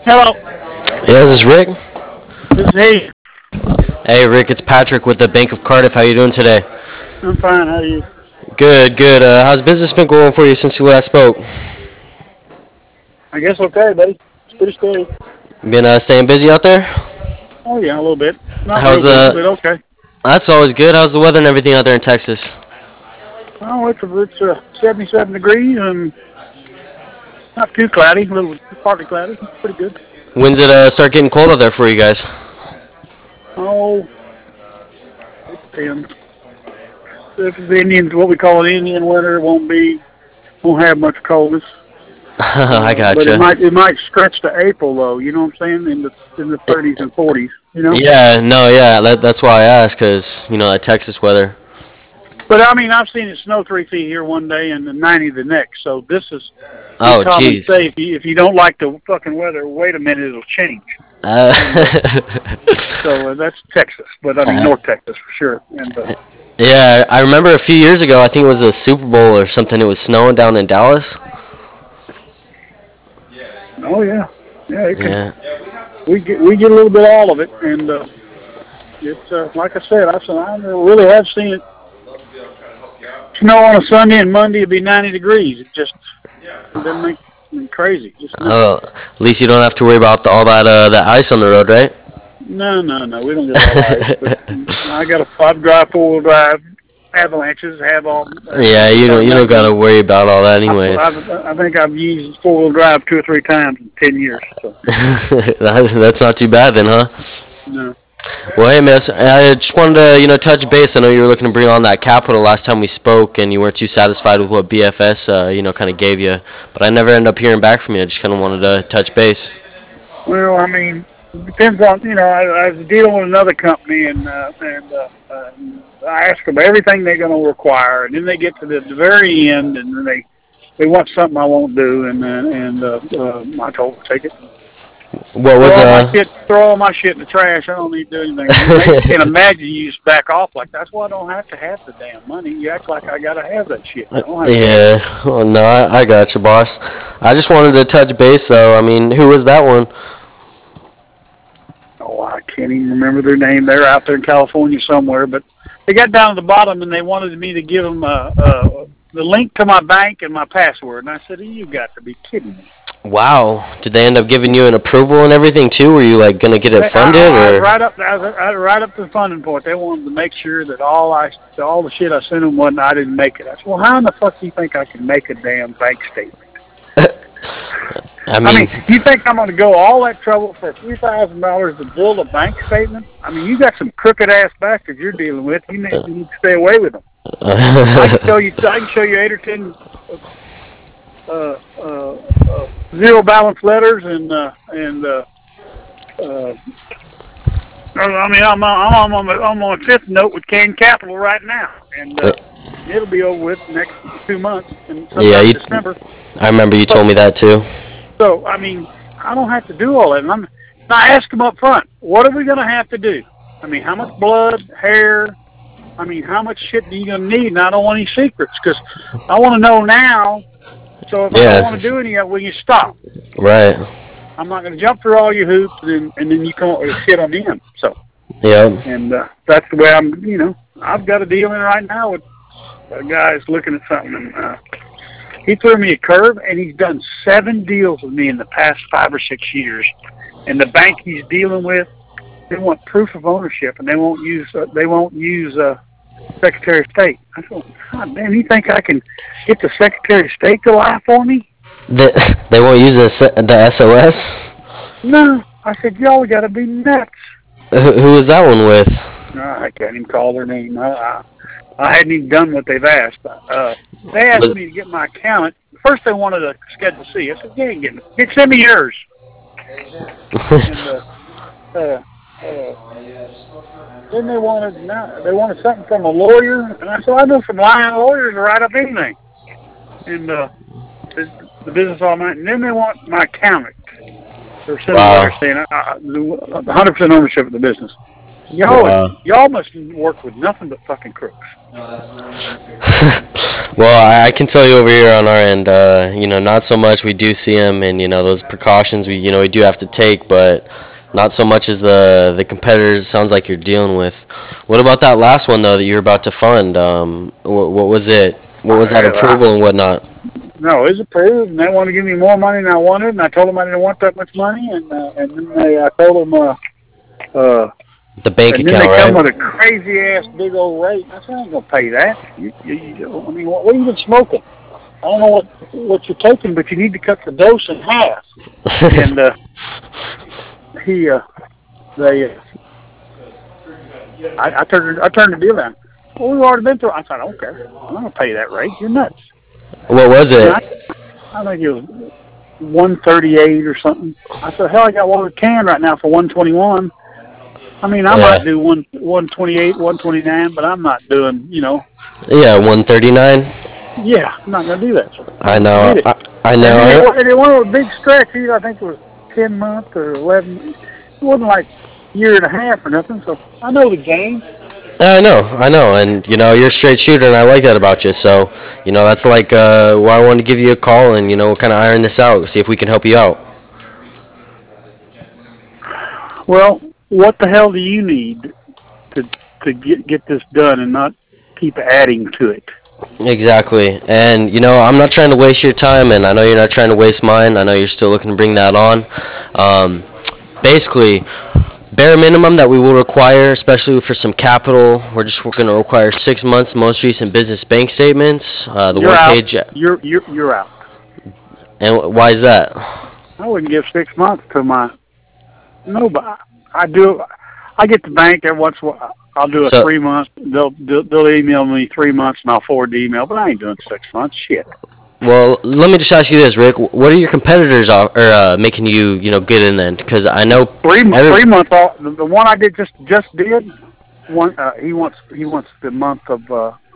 Hello, Yeah, this is Rick. this is Heath. Hey, Rick, it's Patrick with the Bank of Cardiff. How you doing today? I'm fine. How are you? Good, good. How's business been going for you since you last spoke? I guess okay, buddy. It's pretty steady. Been staying busy out there? Oh yeah, a little bit. Not real How's busy, but okay. That's always good. How's the weather and everything out there in Texas? Oh, it's 77 degrees and not too cloudy. A little partly cloudy. It's pretty good. When's it start getting cold out there for you guys? Oh, it depends. If it's Indian, what we call an Indian winter, it won't have much coldness. I But it gotcha. might stretch to April though. You know what I'm saying? In the 30s and 40s. You know. Yeah, no, yeah. That's why I asked, cause that Texas weather. But I mean, I've seen it snow 3 feet here one day and then 90 the next. So this is we Oh, commonly jeez. say if you don't like the fucking weather, wait a minute, it'll change. Uh, And so that's Texas, but I mean North Texas for sure. And yeah, I remember a few years ago. I think it was a Super Bowl or something. It was snowing down in Dallas. oh yeah, yeah, it can. Yeah. We get a little bit of all of it, and it's like I said, I really have seen it snow on a Sunday and Monday it'd be 90 degrees. It doesn't make me crazy. Just nuts. At least you don't have to worry about all that ice on the road, right? No, no, no. We don't get a lot of ice, but I got a five drive, 4 wheel drive. Avalanches have all. Yeah, Every time you that don't gotta goes, worry about all that anyways. I think I've used 4 wheel drive 2 or 3 times in 10 years. So That's not too bad then, huh? no. Well, hey, miss, I just wanted to touch base. I know you were looking to bring on that capital last time we spoke, and you weren't too satisfied with what BFS kind of gave you. But I never ended up hearing back from you. I just kind of wanted to touch base. Well, I mean, it depends on I was dealing with another company I ask them everything they're going to require, and then they get to the very end, and then they want something I won't do, and I told them take it. What was Throw all my shit in the trash. I don't need to do anything. They can't imagine you just back off like that's why I don't have to have the damn money. You act like I gotta have that shit. I don't have to have it. Yeah, well, no, I got you, boss. I just wanted to touch base, though. I mean, who was that one? Oh, I can't even remember their name. They're out there in California somewhere, but they got down to the bottom and they wanted me to give them the link to my bank and my password. And I said, "You got to be kidding me." Wow, did they end up giving you an approval and everything too? Were you like gonna get it funded I was or? right up. I was right up to the funding point. They wanted to make sure that all the shit I sent them wasn't. I didn't make it. I said, "Well, how in the fuck do you think I can make a damn bank statement?" I I mean, mean, you think I'm going to go all that trouble for $3,000 to build a bank statement? I mean, you got some crooked ass bastards you're dealing with. You need to stay away with them. I can show you. I can show you 8 or 10 uh, uh, zero balance letters uh, I mean, I'm on a fifth note with Kane Capital right now, and it'll be over with next 2 months and yeah, sometime in December. I remember you So, told me that too. so I mean, I don't have to do all that. And I ask them up front, what are we going to have to do? I mean, how much blood, hair? I mean, how much shit do you going to need? And I don't want any secrets because I want to know now. So if I don't Yeah, want to do any of it, we can stop. right. I'm not going to jump through all your hoops and then you come up with shit on the end. So, Yep. and that's the way I've got a deal in right now with a guy that's looking at something. And he threw me a curve, and he's done 7 deals with me in the past 5 or 6 years. And the bank he's dealing with, they want proof of ownership, and they won't use Secretary of State. I said, God damn, you think I can get the Secretary of State to lie for me? They won't use the SOS. No. I said, y'all got to be nuts. Who is that one with? No, I can't even call their name. I hadn't even done what they've asked. They asked me to get my accountant. First, they wanted a Schedule C. I said, "You ain't getting it. Send me yours." And then they wanted something from a lawyer, and I said, "I know some lying lawyers to write up anything." And the business all night. And then they want my accountant. They're sending a letter Wow. saying 100% ownership of the business. Y'all must work with nothing but fucking crooks. Well, I can tell you over here on our end, not so much. We do see them, and those precautions we do have to take, but not so much as the competitors. It sounds like you're dealing with. What about that last one though that you're about to fund? What was it? What was that approval and whatnot? No, it was approved, and they wanted to give me more money than I wanted, and I told them I didn't want that much money, and then I told them, The bank and account, then they come right? with a crazy ass big old rate. I said, I ain't gonna pay that. I mean, what are you even smoking? I don't know what you're taking, but you need to cut the dose in half. And I turned the deal down. Well, we've already been through. I said, I don't care. I'm not gonna pay that rate. You're nuts. What was it? I think it was 138 or something. I said, hell, I got one can right now for 121. I mean, I might do 128, 129, but I'm not doing, Yeah, 139. Yeah, I'm not gonna do that. So I know. I know. And it went a big stretch. I think it was 10 months or 11. It wasn't like a year and a half or nothing. So I know the game. I know, and you're a straight shooter, and I like that about you. So, that's like why I wanted to give you a call and kind of iron this out, see if we can help you out. Well, what the hell do you need to get this done and not keep adding to it? Exactly, and I'm not trying to waste your time, and I know you're not trying to waste mine. I know you're still looking to bring that on. Basically, bare minimum that we will require, especially for some capital, we're going to require 6 months most recent business bank statements. You're one out. page. You're out. And why is that? I wouldn't give 6 months to my. No, but I do. I get the bank every once in a while. I'll do a 3 months. They'll email me 3 months, and I'll forward the email. But I ain't doing 6 months. Shit. Well, let me just ask you this, Rick. What are your competitors making you get in then? Because I know 3 months. The one I just did. One he wants the month of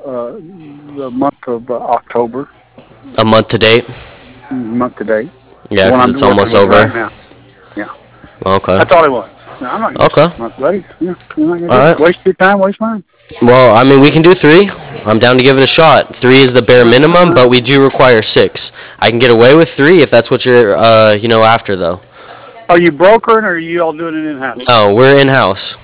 October. A month to date. Month to date. Yeah, because it's almost over. Right now. Yeah. Okay. That's all he wants. No, I'm not okay. All right. Waste your time, waste mine. Well, I mean, we can do 3. I'm down to give it a shot. 3 is the bare minimum, but we do require 6. I can get away with 3 if that's what you're, after, though. Are you brokering, or are you all doing it in-house? No, we're in-house.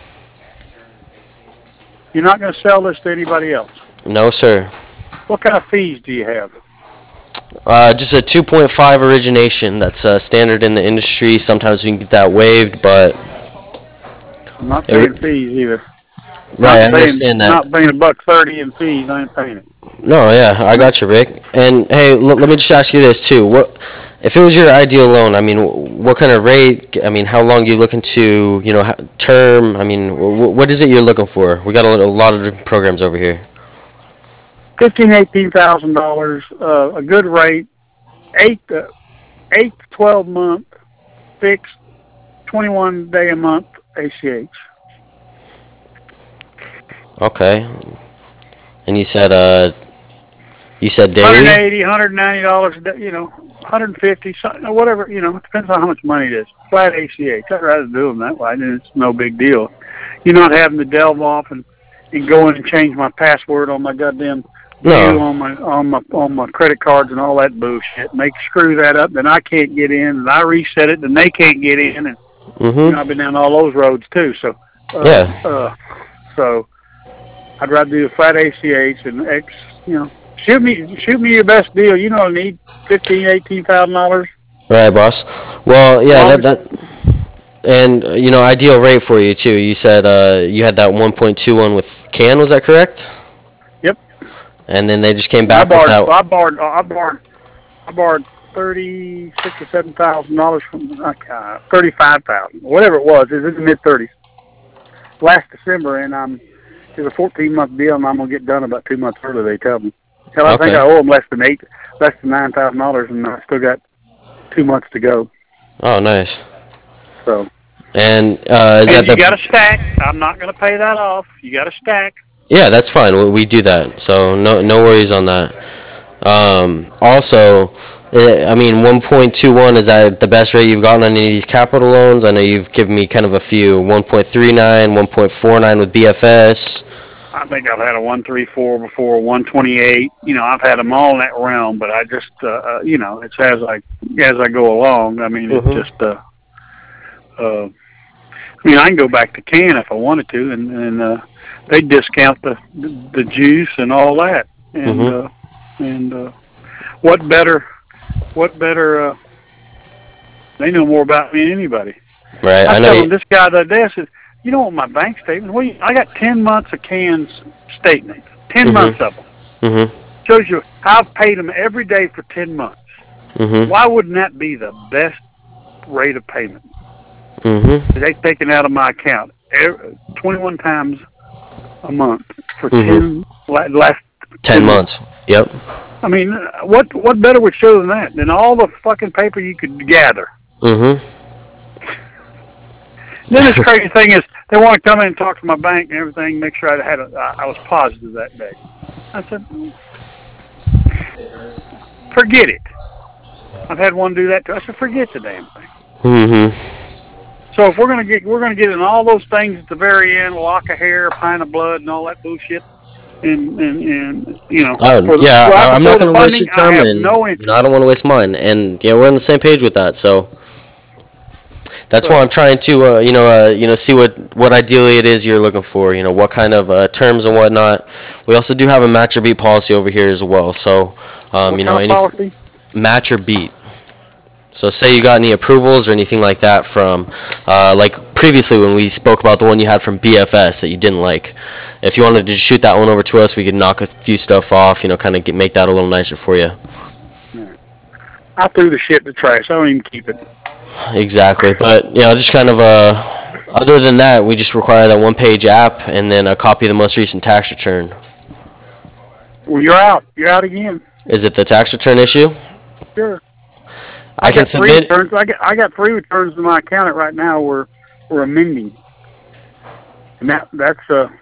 You're not going to sell this to anybody else? No, sir. What kind of fees do you have? Just a 2.5 origination. That's standard in the industry. Sometimes we can get that waived, but... I'm not paying fees either. Right, I understand that. Not paying $1.30 in fees. I ain't paying it. No, yeah, I got you, Rick. And hey, let me just ask you this too. What if it was your ideal loan? I mean, what kind of rate? I mean, how long are you looking to, term? I mean, what is it you're looking for? We got a lot of different programs over here. $18,000, a good rate, 8 to 12 month fixed, 21 day a month ACH. Okay. And you said daily? $180, $190, $150, something, whatever, it depends on how much money it is. Flat ACH. I'd rather do them that way, and it's no big deal. You're not having to delve off and go in and change my password on my goddamn on my credit cards and all that bullshit. And they screw that up, then I can't get in, and I reset it, and they can't get in, and I've been down all those roads too. So so I'd rather do a flat ACH and shoot me your best deal. I need $18,000. Right, boss. Well, yeah, and ideal rate for you too. You said you had that 1.21 with CAN. Was that correct? Yep. And then they just came back with that. I borrowed $36,000 or $37,000 from $35,000, whatever it was. It was in the mid-30s last December, and it's a 14-month deal, and I'm gonna get done about 2 months early. They tell me. Hell, I think I owe them less than $9,000, and I still got 2 months to go. Oh, nice. So. And you got to stack. I'm not gonna pay that off. You got to stack. Yeah, that's fine. We do that, so no worries on that. Also, I mean, 1.21, is that the best rate you've gotten on any of these capital loans? I know you've given me kind of a few. 1.39, 1.49 with BFS. I think I've had a 134 before, 128. You know, I've had them all in that realm, but I just, you know, it's as I go along. I mean, it's just, I mean, I can go back to can if I wanted to, and they discount the juice and all that. And what better? They know more about me than anybody. Right. I told this guy the other day, I said, you don't want my bank statement? Well, I got 10 months of cans statements, 10 months of them. Shows you I've paid them every day for 10 months. Why wouldn't that be the best rate of payment? They taken out of my account 21 times a month for 10 last 10 months. Yep. I mean, what better would show than that? Than all the fucking paper you could gather. Then the crazy thing is, they want to come in and talk to my bank and everything, make sure I was positive that day. I said, forget it. I've had one do that too. I said, forget the damn thing. So if we're gonna get in all those things at the very end, a lock of hair, a pint of blood, and all that bullshit, and you know. I'm not gonna waste your time, and no I don't want to waste mine. And yeah, we're on the same page with that. So. That's why I'm trying to, see what ideally it is you're looking for. You know, what kind of terms and whatnot. We also do have a match or beat policy over here as well. So, policy? Match or beat. So, say you got any approvals or anything like that from, like previously when we spoke about the one you had from BFS that you didn't like. If you wanted to shoot that one over to us, we could knock a few stuff off. You know, kind of make that a little nicer for you. I threw the shit in the trash. I don't even keep it. Exactly, but just kind of other than that, we just require that one-page app and then a copy of the most recent tax return. Well, you're out. You're out again. Is it the tax return issue? Sure. I can submit. I got 3 returns in my account right now. We're amending, and that's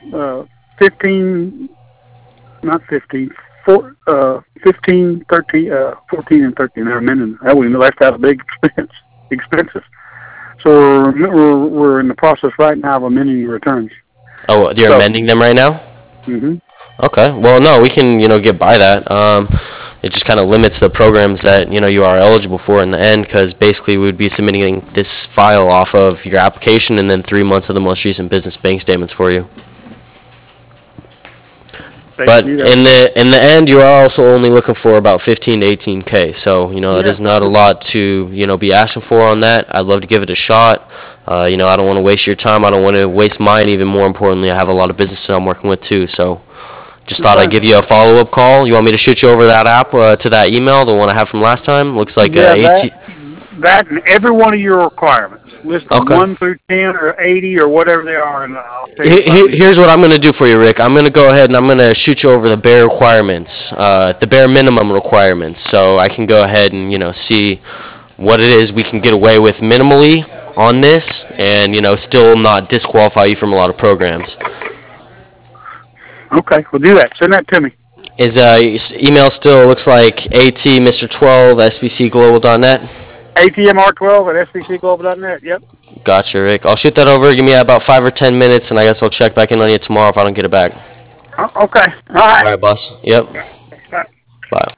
15, not 15. 15, 13, 14, and 13. They're amending. That we left out a big expenses. So we're in the process right now of amending your returns. Oh, you're amending them right now? Okay. Well, no, we can get by that. It just kind of limits the programs that you are eligible for in the end, because basically we would be submitting this file off of your application and then 3 months of the most recent business bank statements for you. But in the end, you are also only looking for about 15 to 18K. So that is not a lot to be asking for on that. I'd love to give it a shot. I don't want to waste your time. I don't want to waste mine. Even more importantly, I have a lot of businesses I'm working with too. So just thought I'd give you a follow-up call. You want me to shoot you over that app to that email, the one I have from last time? Looks like that and every one of your requirements. List them 1 through 10 or 80 or whatever they are. And here's what I'm going to do for you, Rick. I'm going to go ahead and I'm going to shoot you over the bare requirements, the bare minimum requirements, so I can go ahead and see what it is we can get away with minimally on this, and still not disqualify you from a lot of programs. Okay, we'll do that. Send that to me. Is email still looks like atmr12 sbcglobal.net? ATMR12 at sbcglobal.net, yep. Gotcha, Rick. I'll shoot that over. Give me about 5 or 10 minutes, and I guess I'll check back in on you tomorrow if I don't get it back. Okay. All right. All right, boss. Yep. Bye.